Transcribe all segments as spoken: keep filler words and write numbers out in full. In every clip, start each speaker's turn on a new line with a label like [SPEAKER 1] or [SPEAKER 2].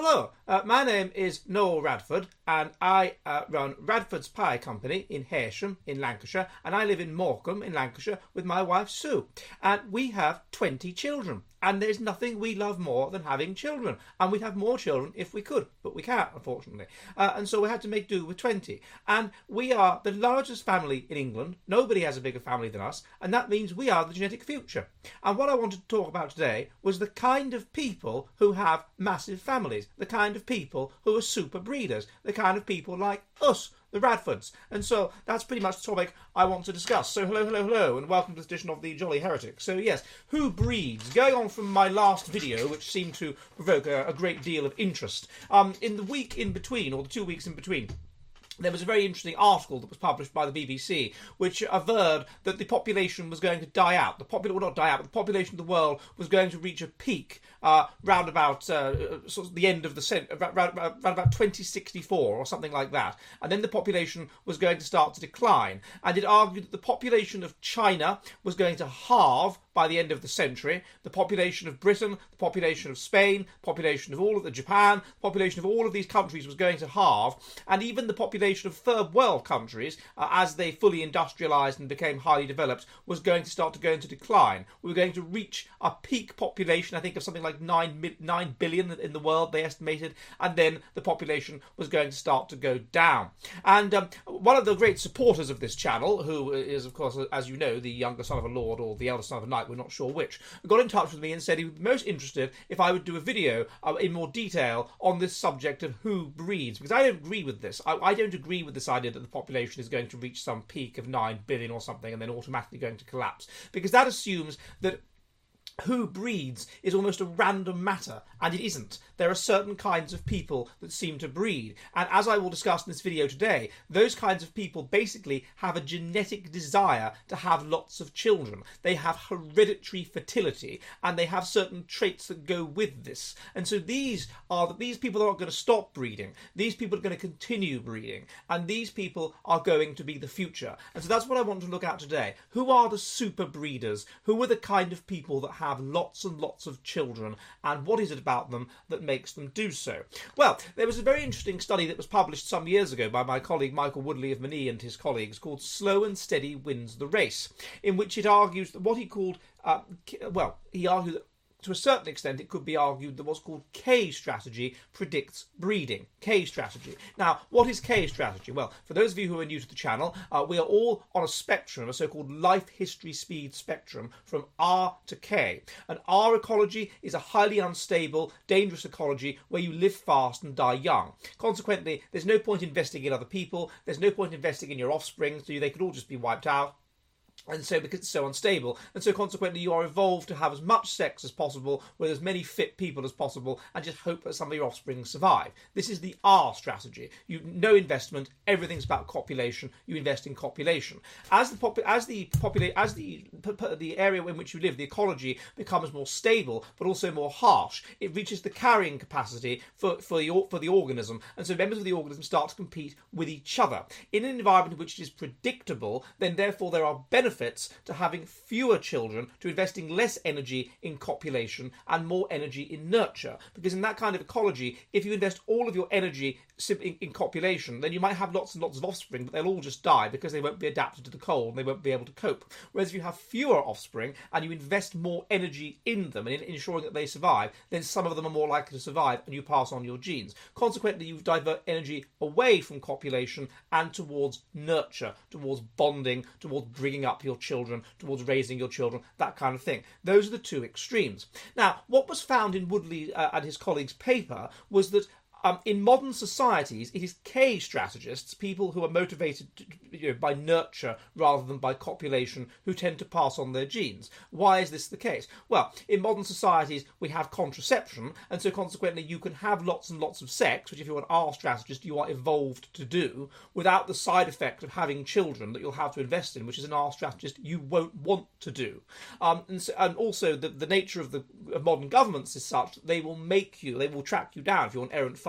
[SPEAKER 1] hello. Uh, my name is Noel Radford, and I uh, run Radford's Pie Company in Hersham in Lancashire, and I live in Morecambe in Lancashire with my wife Sue. And we have twenty children, and there's nothing we love more than having children. And we'd have more children if we could, but we can't, unfortunately. Uh, and so we had to make do with twenty. And we are the largest family in England. Nobody has a bigger family than us, and that means we are the genetic future. And what I wanted to talk about today was the kind of people who have massive families, the kind of people who are super breeders, the kind of people like us, the Radfords. And so that's pretty much the topic I want to discuss. So hello, hello, hello, and welcome to this edition of the Jolly Heretic. So yes, who breeds? Going on from my last video, which seemed to provoke a, a great deal of interest, um, in the week in between, or the two weeks in between, there was a very interesting article that was published by the B B C, which averred that the population was going to die out. The population, well, not die out, but the population of the world was going to reach a peak uh, round about uh, sort of the end of the century, round, round, round about twenty sixty-four or something like that. And then the population was going to start to decline. And it argued that the population of China was going to halve by the end of the century. The population of Britain, the population of Spain, the population of all of the Japan, the population of all of these countries was going to halve, and even the population of third world countries, uh, as they fully industrialised and became highly developed, was going to start to go into decline. We were going to reach a peak population, I think, of something like nine, nine billion in the world, they estimated, and then the population was going to start to go down. And um, one of the great supporters of this channel, who is, of course, as you know, the younger son of a lord or the elder son of a knight, we're not sure which, got in touch with me and said he would be most interested if I would do a video uh, in more detail on this subject of who breeds, because I don't agree with this. I, I don't agree with this idea that the population is going to reach some peak of nine billion or something and then automatically going to collapse, because that assumes that who breeds is almost a random matter, and it isn't. There are certain kinds of people that seem to breed, and as I will discuss in this video today, those kinds of people basically have a genetic desire to have lots of children. They have hereditary fertility, and they have certain traits that go with this. And so these are these people are not going to stop breeding. These people are going to continue breeding, and these people are going to be the future. And so that's what I want to look at today. Who are the super breeders? Who are the kind of people that have have lots and lots of children, and what is it about them that makes them do so? Well, there was a very interesting study that was published some years ago by my colleague Michael Woodley of Manee and his colleagues, called Slow and Steady Wins the Race, in which it argues that what he called, uh, well, he argued that to a certain extent, it could be argued that what's called K strategy predicts breeding. K strategy. Now, what is K strategy? Well, for those of you who are new to the channel, uh, we are all on a spectrum, a so-called life history speed spectrum, from R to K. An R ecology is a highly unstable, dangerous ecology where you live fast and die young. Consequently, there's no point investing in other people, there's no point investing in your offspring, so they could all just be wiped out. And so, because it's so unstable, and so consequently you are evolved to have as much sex as possible with as many fit people as possible, and just hope that some of your offspring survive. This is the R strategy. You no investment, everything's about copulation. You invest in copulation. As the popu- as the popula- as the the area in which you live, the ecology becomes more stable, but also more harsh. It reaches the carrying capacity for for the for the organism, and so members of the organism start to compete with each other in an environment which is predictable. Then, therefore, there are benefits to having fewer children, to investing less energy in copulation and more energy in nurture. Because in that kind of ecology, if you invest all of your energy in, in copulation, then you might have lots and lots of offspring, but they'll all just die because they won't be adapted to the cold and they won't be able to cope. Whereas if you have fewer offspring and you invest more energy in them and in ensuring that they survive, then some of them are more likely to survive and you pass on your genes. Consequently, you divert energy away from copulation and towards nurture, towards bonding, towards bringing up your children, towards raising your children, that kind of thing. Those are the two extremes. Now, what was found in Woodley uh, and his colleagues' paper was that Um, in modern societies, it is K strategists, people who are motivated to, you know, by nurture rather than by copulation, who tend to pass on their genes. Why is this the case? Well, in modern societies, we have contraception, and so consequently you can have lots and lots of sex, which if you're an R strategist, you are evolved to do, without the side effect of having children that you'll have to invest in, which is an R strategist you won't want to do. Um, and, so, and also, the, the nature of the of modern governments is such that they will make you, they will track you down if you're an errant father.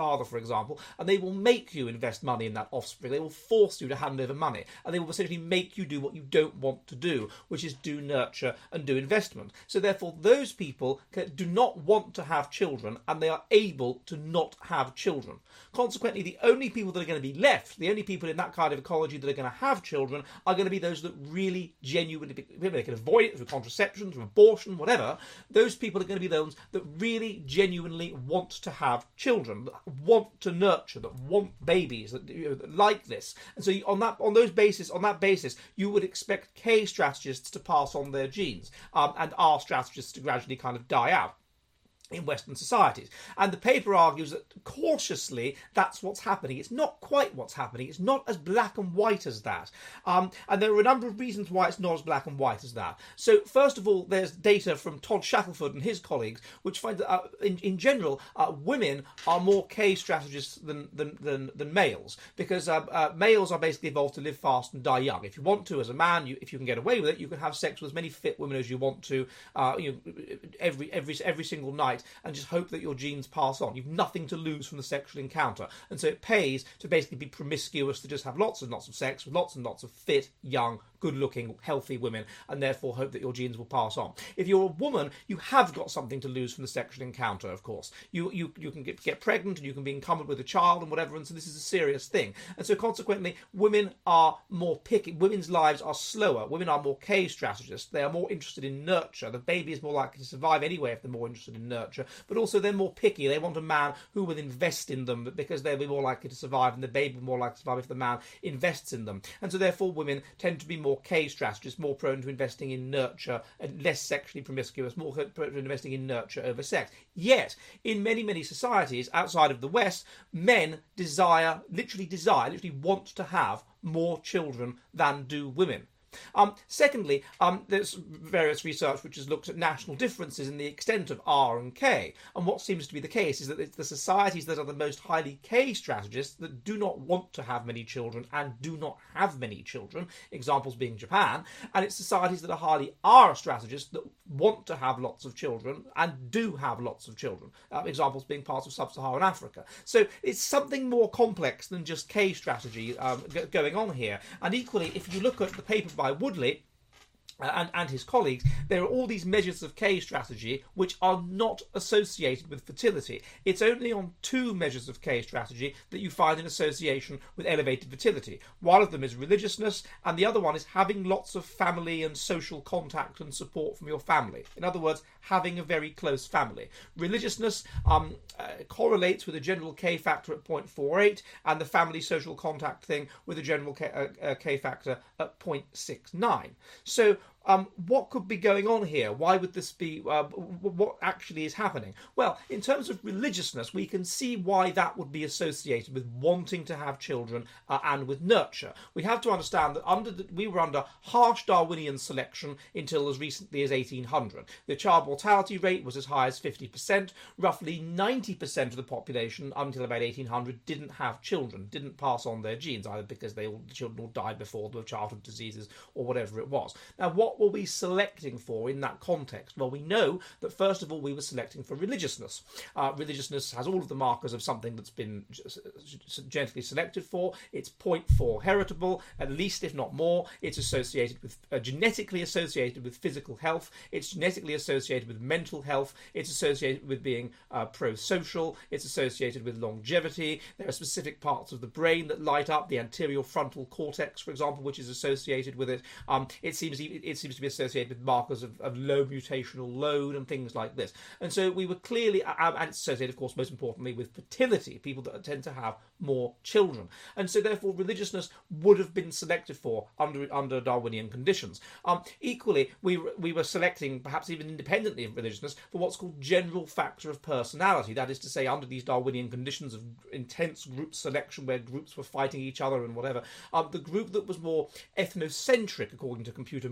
[SPEAKER 1] father, for example, and they will make you invest money in that offspring. They will force you to hand over money, and they will essentially make you do what you don't want to do, which is do nurture and do investment. So therefore, those people do not want to have children, and they are able to not have children. Consequently, the only people that are going to be left, the only people in that kind of ecology that are going to have children, are going to be those that really genuinely, they can avoid it through contraception, through abortion, whatever. Those people are going to be those that really genuinely want to have children, that want to nurture, that want babies, that, you know, that like this. And so on that, on those basis, on that basis, you would expect K strategists to pass on their genes, um, and R strategists to gradually kind of die out in Western societies. And the paper argues that cautiously that's what's happening. It's not quite what's happening. It's not as black and white as that. Um, and there are a number of reasons why it's not as black and white as that. So first of all, there's data from Todd Shackelford and his colleagues which find that uh, in, in general uh, women are more K strategists than than, than, than males, because uh, uh, males are basically evolved to live fast and die young. If you want to, as a man, you, if you can get away with it, you can have sex with as many fit women as you want to, uh, you know, every every every single night, and just hope that your genes pass on. You've nothing to lose from the sexual encounter. And so it pays to basically be promiscuous, to just have lots and lots of sex with lots and lots of fit, young, good-looking, healthy women, and therefore hope that your genes will pass on. If you're a woman, you have got something to lose from the sexual encounter, of course. You you, you can get, get pregnant, and you can be encumbered with a child and whatever, and so this is a serious thing. And so consequently, women are more picky. Women's lives are slower. Women are more K strategists. They are more interested in nurture. The baby is more likely to survive anyway if they're more interested in nurture. But also they're more picky. They want a man who will invest in them because they'll be more likely to survive, and the baby will be more likely to survive if the man invests in them. And so therefore women tend to be more K strategists, more prone to investing in nurture, and less sexually promiscuous, more prone to investing in nurture over sex. Yet, in many, many societies outside of the West, men desire, literally desire, literally want to have more children than do women. Um, secondly, um, there's various research which has looked at national differences in the extent of R and K. And what seems to be the case is that it's the societies that are the most highly K strategists that do not want to have many children and do not have many children, examples being Japan, and it's societies that are highly R strategists that want to have lots of children and do have lots of children, uh, examples being parts of sub-Saharan Africa. So it's something more complex than just K strategy um, g- going on here. And equally, if you look at the paper by Woodley Uh, and, and his colleagues, there are all these measures of K strategy which are not associated with fertility. It's only on two measures of K strategy that you find an association with elevated fertility. One of them is religiousness, and the other one is having lots of family and social contact and support from your family. In other words, having a very close family. Religiousness um, uh, correlates with a general K factor at zero point four eight, and the family social contact thing with a general K, uh, uh, K factor at zero point six nine. So Um, what could be going on here? Why would this be, uh, what actually is happening? Well, in terms of religiousness, we can see why that would be associated with wanting to have children uh, and with nurture. We have to understand that under the, we were under harsh Darwinian selection until as recently as eighteen hundred. The child mortality rate was as high as fifty percent. Roughly ninety percent of the population until about eighteen hundred didn't have children, didn't pass on their genes, either because they all, the children all died before the childhood diseases or whatever it was. Now, what were we selecting for in that context? Well, we know that first of all we were selecting for religiousness. Uh, religiousness has all of the markers of something that's been genetically selected for. It's zero point four heritable, at least if not more. It's associated with uh, genetically associated with physical health. It's genetically associated with mental health. It's associated with being uh, pro-social. It's associated with longevity. There are specific parts of the brain that light up, the anterior frontal cortex, for example, which is associated with it. Um, it seems it, it seems to be associated with markers of, of low mutational load and things like this. And so we were clearly, and it's associated, of course, most importantly, with fertility, people that tend to have more children. And so therefore religiousness would have been selected for under under Darwinian conditions. Um, equally, we we were selecting, perhaps even independently of religiousness, for what's called general factor of personality. That is to say, under these Darwinian conditions of intense group selection where groups were fighting each other and whatever, um, the group that was more ethnocentric, according to computer models, that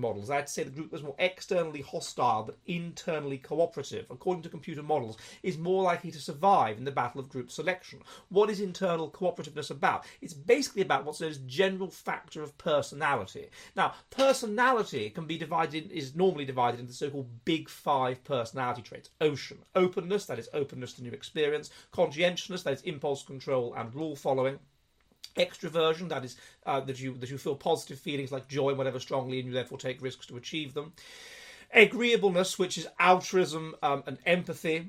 [SPEAKER 1] like to say the group that's more externally hostile but internally cooperative, according to computer models, is more likely to survive in the battle of group selection. What is internal cooperativeness about? It's basically about what's known as general factor of personality. Now, personality can be divided, is normally divided into the so-called big five personality traits. Ocean, openness, that is openness to new experience. Conscientiousness, that is impulse control and rule following. Extroversion, that is uh, that you that you feel positive feelings like joy and whatever strongly, and you therefore take risks to achieve them. Agreeableness, which is altruism um, and empathy.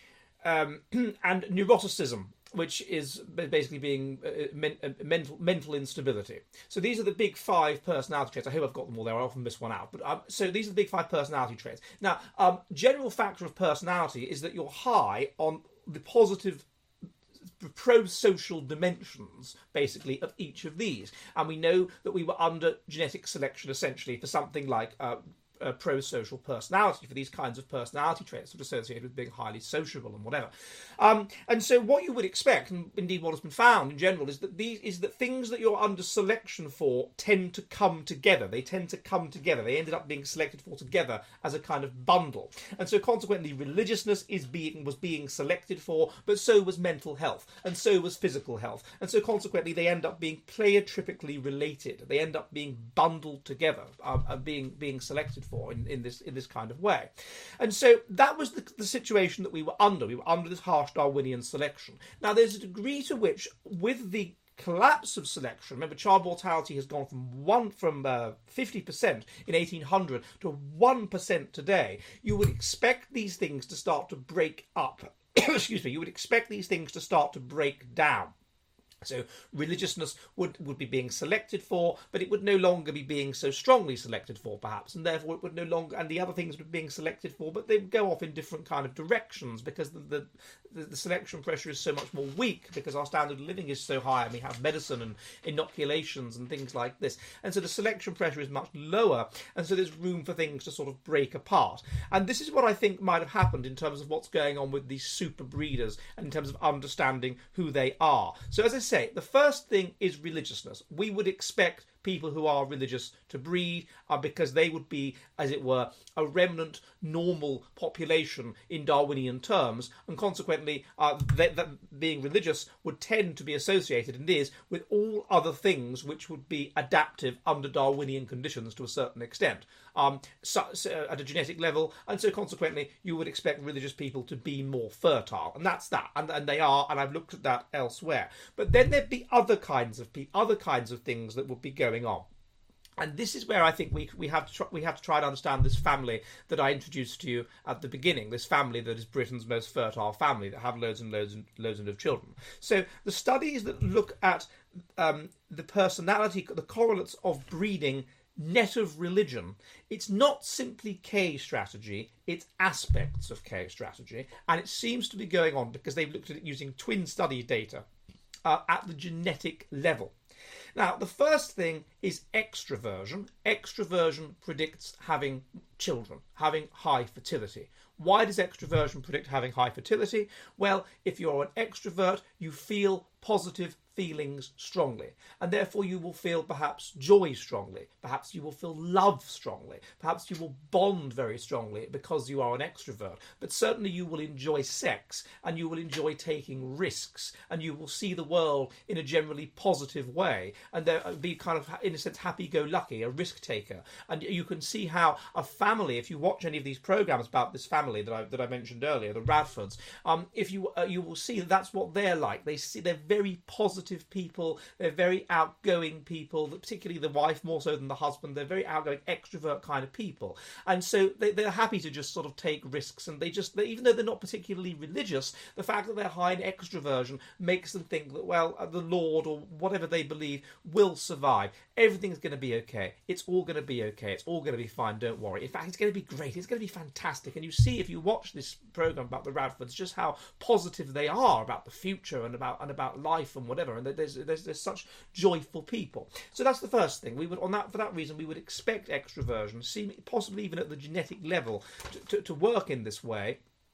[SPEAKER 1] Um, and neuroticism, which is basically being uh, men, uh, mental mental instability. So these are the big five personality traits. I hope I've got them all there. I often miss one out. But um, so these are the big five personality traits. Now, um, general factor of personality is that you're high on the positive pro-social dimensions, basically, of each of these. And we know that we were under genetic selection, essentially, for something like uh, uh, pro-social personality, for these kinds of personality traits that are associated with being highly sociable and whatever. Um, and so what you would expect, and indeed what has been found in general, is that these is that things that you're under selection for tend to come together. They tend to come together. They ended up being selected for together as a kind of bundle. And so consequently, religiousness is being was being selected for, but so was mental health, and so was physical health. And so consequently, they end up being pleiotripically related. They end up being bundled together, um, and being being selected for in, in this in this kind of way. And so that was the, the situation that we were under. We were under this harsh Darwinian selection. Now, there's a degree to which, with the collapse of selection, remember, child mortality has gone from one from uh, fifty percent in eighteen hundred to one percent today. You would expect these things to start to break up. Excuse me. You would expect these things to start to break down. So religiousness would, would be being selected for, but it would no longer be being so strongly selected for, perhaps, and therefore it would no longer, and the other things were being selected for, but they would go off in different kind of directions because the, the, the, the selection pressure is so much more weak because our standard of living is so high and we have medicine and inoculations and things like this. And so the selection pressure is much lower, and so there's room for things to sort of break apart. And this is what I think might have happened in terms of what's going on with these super breeders and in terms of understanding who they are. So as I say, the first thing is religiousness. We would expect people who are religious to breed uh, because they would be, as it were, a remnant normal population in Darwinian terms, and consequently uh, they, that being religious would tend to be associated, and is, with all other things which would be adaptive under Darwinian conditions to a certain extent, um, so, so at a genetic level, and so consequently you would expect religious people to be more fertile, and that's that, and, and they are, and I've looked at that elsewhere. But then there'd be other kinds of pe- other kinds of things that would be going on. And this is where I think we we have to try, we have to try to understand this family that I introduced to you at the beginning. This family that is Britain's most fertile family, that have loads and loads and loads of children. So the studies that look at um, the personality, the correlates of breeding net of religion, it's not simply K strategy, it's aspects of K strategy, and it seems to be going on because they've looked at it using twin study data uh, at the genetic level. Now, the first thing is extroversion. Extroversion predicts having children, having high fertility. Why does extroversion predict having high fertility? Well, if you're an extrovert, you feel positive feelings strongly, and therefore you will feel perhaps joy strongly, perhaps you will feel love strongly, perhaps you will bond very strongly because you are an extrovert, but certainly you will enjoy sex, and you will enjoy taking risks, and you will see the world in a generally positive way, and there be kind of, in a sense, happy-go-lucky, a risk taker. And you can see how a family, if you watch any of these programs about this family that I that I mentioned earlier, the Radfords, um, if you uh, you will see that that's what they're like. They see they're very positive people, they're very outgoing people, particularly the wife more so than the husband. They're very outgoing, extrovert kind of people, and so they, they're happy to just sort of take risks, and they just they, even though they're not particularly religious, the fact that they're high in extroversion makes them think that, well, the Lord or whatever they believe will survive. Everything's going to be okay. It's all going to be okay. It's all going to be fine. Don't worry. In fact, it's going to be great. It's going to be fantastic. And you see, if you watch this program about the Radfords, just how positive they are about the future and about and about life and whatever. And there's there's there's such joyful people. So that's the first thing. We would, on that for that reason, we would expect extroversion, seem possibly even at the genetic level, to, to, to work in this way.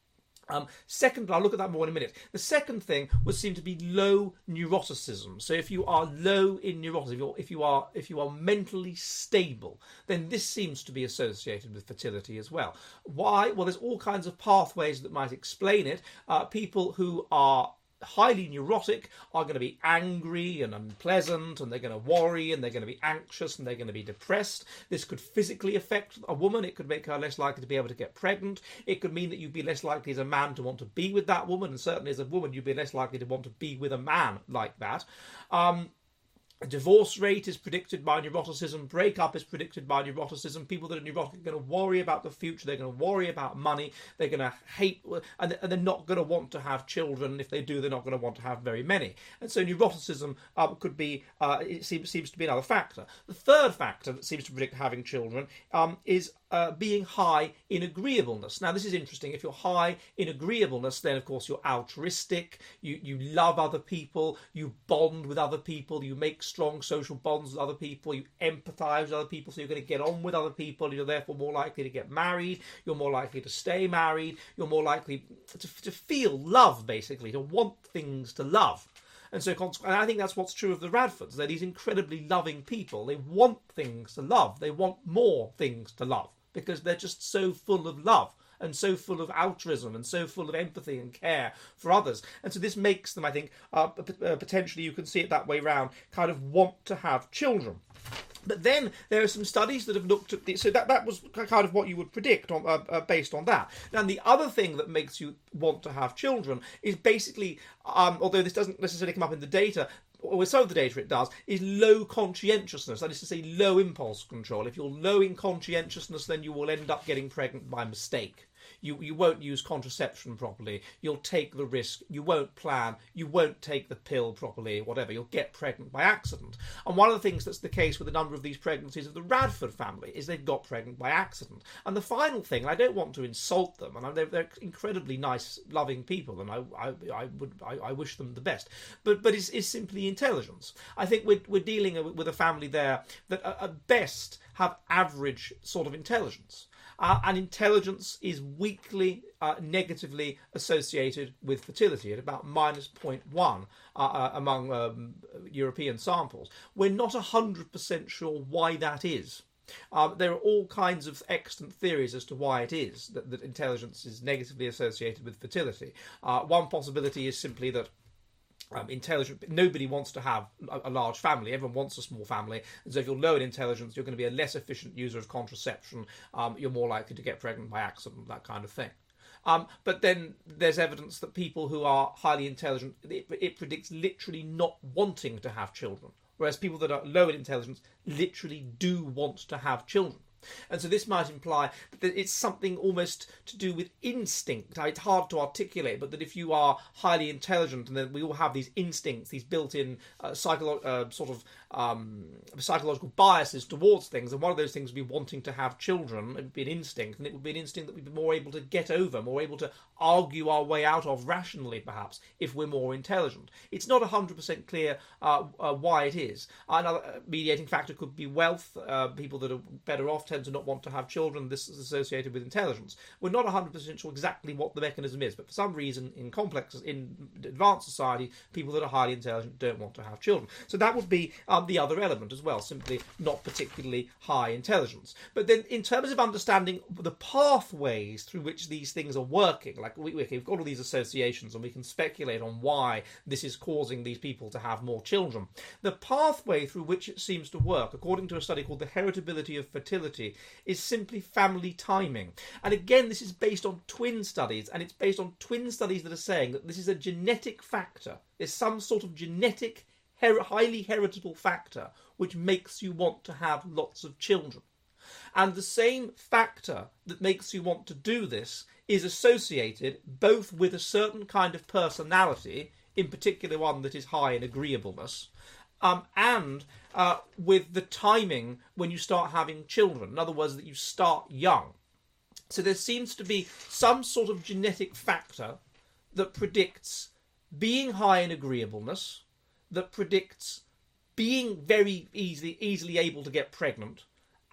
[SPEAKER 1] Um, second, I'll look at that more in a minute. The second thing would seem to be low neuroticism. So if you are low in neuroticism, if, you're, if you are if you are mentally stable, then this seems to be associated with fertility as well. Why? Well, there's all kinds of pathways that might explain it. Uh, people who are highly neurotic are going to be angry and unpleasant, and they're going to worry, and they're going to be anxious, and they're going to be depressed. This could physically affect a woman. It could make her less likely to be able to get pregnant. It could mean that you'd be less likely as a man to want to be with that woman, and certainly as a woman you'd be less likely to want to be with a man like that. Um, A divorce rate is predicted by neuroticism. Breakup is predicted by neuroticism. People that are neurotic are going to worry about the future. They're going to worry about money. They're going to hate, and they're not going to want to have children. If they do, they're not going to want to have very many. And so neuroticism uh, could be, uh, it seems, seems to be another factor. The third factor that seems to predict having children um, is uh, being high in agreeableness. Now, this is interesting. If you're high in agreeableness, then of course you're altruistic. You, you love other people. You bond with other people. You make strong social bonds with other people. You empathise with other people, so you're going to get on with other people. You're therefore more likely to get married. You're more likely to stay married. You're more likely to, to feel love, basically, to want things to love. And so, and I think that's what's true of the Radfords. They're these incredibly loving people. They want things to love. They want more things to love because they're just so full of love, and so full of altruism, and so full of empathy and care for others. And so this makes them, I think, uh, potentially, you can see it that way round, kind of want to have children. But then there are some studies that have looked at this, so that, that was kind of what you would predict on, uh, uh, based on that. And the other thing that makes you want to have children is basically, um, although this doesn't necessarily come up in the data, or with some of the data it does, is low conscientiousness. That is to say, low impulse control. If you're low in conscientiousness, then you will end up getting pregnant by mistake. You you won't use contraception properly. You'll take the risk. You won't plan. You won't take the pill properly, whatever. You'll get pregnant by accident. And one of the things that's the case with a number of these pregnancies of the Radford family is they've got pregnant by accident. And the final thing, and I don't want to insult them, and they're, they're incredibly nice, loving people, and I I, I would I, I wish them the best. But but it's, it's simply intelligence. I think we're we're dealing with a family there that at best have average sort of intelligence. Uh, and intelligence is weakly uh, negatively associated with fertility at about minus zero point one uh, uh, among um, European samples. We're not one hundred percent sure why that is. Um, there are all kinds of excellent theories as to why it is that, that intelligence is negatively associated with fertility. Uh, one possibility is simply that Um, intelligent. Nobody wants to have a, a large family. Everyone wants a small family. And so if you're low in intelligence, you're going to be a less efficient user of contraception. Um, you're more likely to get pregnant by accident, that kind of thing. Um, but then there's evidence that people who are highly intelligent, it, it predicts literally not wanting to have children. Whereas people that are low in intelligence literally do want to have children. And so this might imply that it's something almost to do with instinct. It's hard to articulate, but that if you are highly intelligent, and then we all have these instincts, these built-in uh, psycholo- uh, sort of um, psychological biases towards things, and one of those things would be wanting to have children. It would be an instinct, and it would be an instinct that we'd be more able to get over, more able to argue our way out of rationally, perhaps, if we're more intelligent. It's not one hundred percent clear uh, uh, why it is. Another mediating factor could be wealth. Uh, people that are better off tend to not want to have children. This is associated with intelligence. We're not one hundred percent sure exactly what the mechanism is, but for some reason, in complexes, in advanced society, people that are highly intelligent don't want to have children. So that would be um, the other element as well, simply not particularly high intelligence. But then in terms of understanding the pathways through which these things are working, like we, we've got all these associations and we can speculate on why this is causing these people to have more children. The pathway through which it seems to work, according to a study called The Heritability of Fertility, is simply family timing. And again, this is based on twin studies, and it's based on twin studies that are saying that this is a genetic factor. There's some sort of genetic, her- highly heritable factor which makes you want to have lots of children. And the same factor that makes you want to do this is associated both with a certain kind of personality, in particular one that is high in agreeableness, um, and uh, with the timing when you start having children. In other words, that you start young. So there seems to be some sort of genetic factor that predicts being high in agreeableness, that predicts being very easily easily able to get pregnant,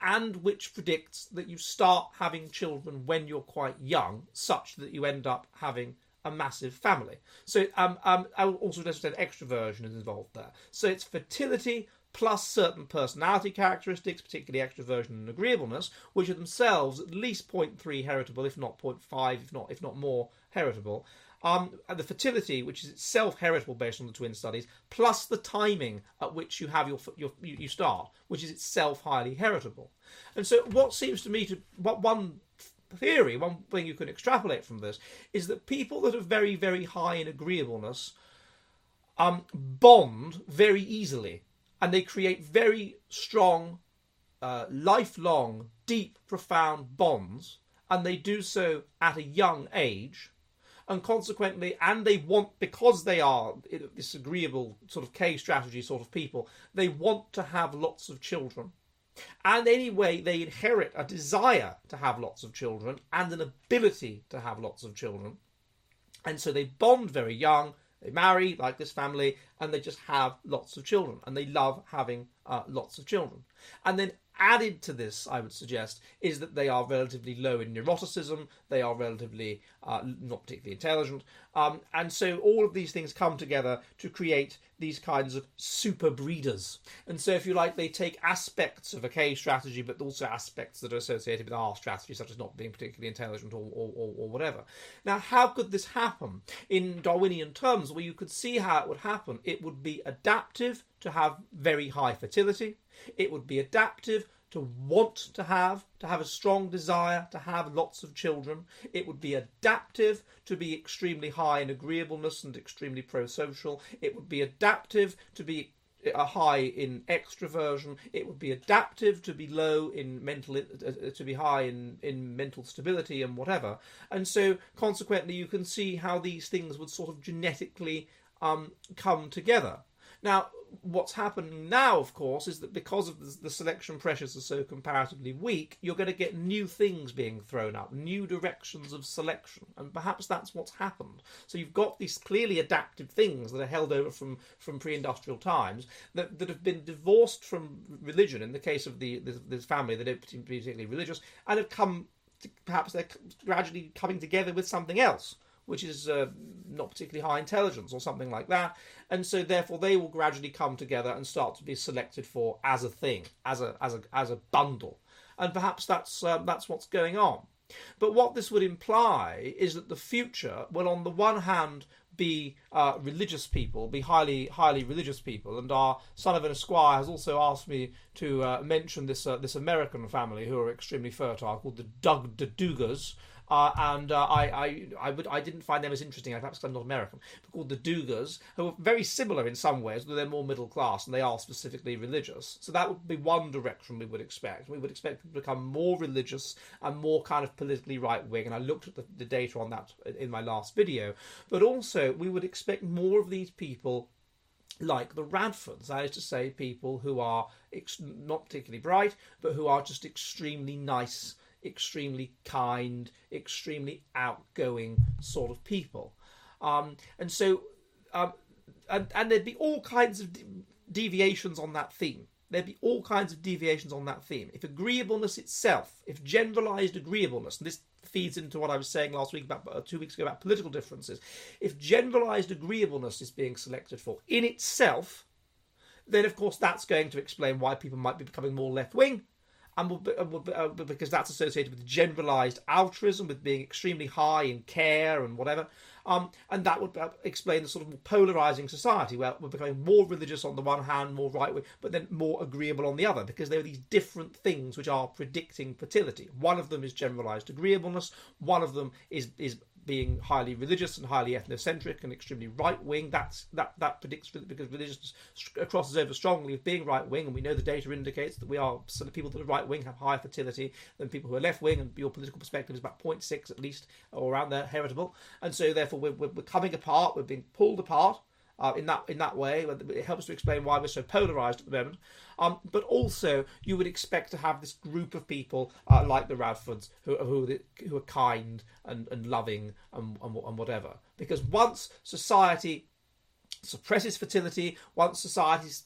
[SPEAKER 1] and which predicts that you start having children when you're quite young, such that you end up having a massive family. So um, um, I also just said extroversion is involved there. So it's fertility plus certain personality characteristics, particularly extroversion and agreeableness, which are themselves at least zero point three heritable, if not zero point five, if not if not more heritable. Um, and the fertility, which is itself heritable based on the twin studies, plus the timing at which you have your, your you start, which is itself highly heritable. And so, what seems to me to what one theory, one thing you can extrapolate from this, is that people that are very very high in agreeableness um, bond very easily, and they create very strong, uh, lifelong, deep, profound bonds, and they do so at a young age. And consequently, and they want, because they are this agreeable sort of K strategy sort of people, they want to have lots of children. And anyway, they inherit a desire to have lots of children and an ability to have lots of children. And so they bond very young, they marry, like this family, and they just have lots of children. And they love having uh, lots of children. And then added to this, I would suggest, is that they are relatively low in neuroticism, they are relatively uh, not particularly intelligent, um, and so all of these things come together to create these kinds of super breeders. And so, if you like, they take aspects of a K strategy, but also aspects that are associated with R strategy, such as not being particularly intelligent or, or, or, or whatever. Now, how could this happen? In Darwinian terms, where you could see how it would happen, it would be adaptive to have very high fertility. It would be adaptive to want to have, to have a strong desire to have lots of children. It would be adaptive to be extremely high in agreeableness and extremely pro-social. It would be adaptive to be a high in extroversion. It would be adaptive to be low in mental, uh, to be high in, in mental stability and whatever. And so consequently you can see how these things would sort of genetically um, come together. Now, what's happening now, of course, is that because of the, the selection pressures are so comparatively weak, you're going to get new things being thrown up, new directions of selection, and perhaps that's what's happened. So you've got these clearly adaptive things that are held over from, from pre-industrial times that, that have been divorced from religion, in the case of the this, this family that don't seem to be particularly religious, and have come, to, perhaps they're gradually coming together with something else, which is uh, not particularly high intelligence or something like that. And so therefore they will gradually come together and start to be selected for as a thing, as a as a as a bundle. And perhaps that's uh, that's what's going on. But what this would imply is that the future will, on the one hand, be uh, religious people, be highly highly religious people. And our son of an esquire has also asked me to uh, mention this uh, this American family who are extremely fertile, called the Doug the Dugas. Uh, and uh, I, I, I, would, I didn't find them as interesting, perhaps because I'm not American, but called the Dugas, who are very similar in some ways, but they're more middle class and they are specifically religious. So that would be one direction we would expect. We would expect people to become more religious and more kind of politically right-wing, and I looked at the, the data on that in my last video. But also, we would expect more of these people like the Radfords, that is to say, people who are ex- not particularly bright, but who are just extremely nice, extremely kind, extremely outgoing sort of people. Um, and so, um, and, and there'd be all kinds of de- deviations on that theme. There'd be all kinds of deviations on that theme. If agreeableness itself, if generalised agreeableness, and this feeds into what I was saying last week about uh, two weeks ago about political differences, if generalised agreeableness is being selected for in itself, then of course that's going to explain why people might be becoming more left-wing, and will be, will be, uh, because that's associated with generalised altruism, with being extremely high in care and whatever. Um, and that would explain the sort of polarising society where we're becoming more religious on the one hand, more right-wing, but then more agreeable on the other, because there are these different things which are predicting fertility. One of them is generalised agreeableness. One of them is is being highly religious and highly ethnocentric and extremely right-wing. That's that that predicts, because religiousness crosses over strongly with being right-wing, and we know the data indicates that we are so the people that are right-wing have higher fertility than people who are left-wing, and your political perspective is about zero point six at least, or around there, heritable. And so therefore we're, we're, we're coming apart, we're being pulled apart uh, in that in that way. It helps to explain why we're so polarised at the moment. Um, but also, you would expect to have this group of people uh, like the Radfords who, who, who are kind and, and loving and, and, and whatever. Because once society suppresses fertility, once society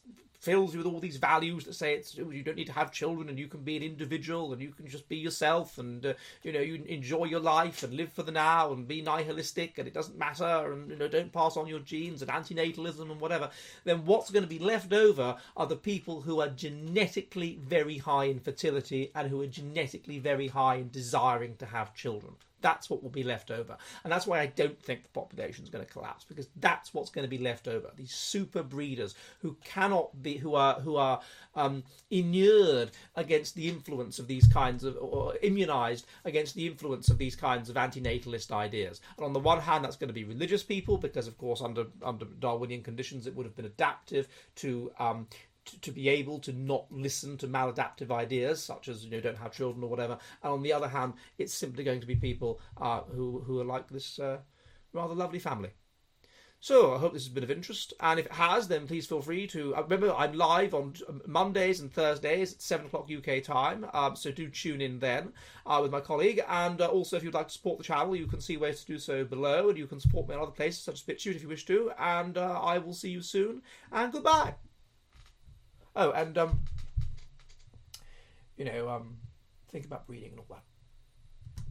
[SPEAKER 1] fills you with all these values that say it's you don't need to have children and you can be an individual and you can just be yourself and uh, you know you enjoy your life and live for the now and be nihilistic and it doesn't matter and you know don't pass on your genes and antinatalism and whatever, then what's going to be left over are the people who are genetically very high in fertility and who are genetically very high in desiring to have children. That's what will be left over. And that's why I don't think the population is going to collapse, because that's what's going to be left over. These super breeders who cannot be, who are, who are um, inured against the influence of these kinds of, or immunized against the influence of these kinds of antinatalist ideas. And on the one hand, that's going to be religious people, because of course, under, under Darwinian conditions, it would have been adaptive to, um, To, to be able to not listen to maladaptive ideas such as you know don't have children or whatever, and on the other hand it's simply going to be people uh, who who are like this uh, rather lovely family. So I hope this has been of interest, and if it has, then please feel free to uh, remember I'm live on Mondays and Thursdays at seven o'clock U K time, um, so do tune in then uh, with my colleague. And uh, also if you'd like to support the channel, you can see ways to do so below, and you can support me in other places such as BitChute if you wish to. And uh, I will see you soon, and goodbye. Oh, and, um, you know, um, think about breeding and all that.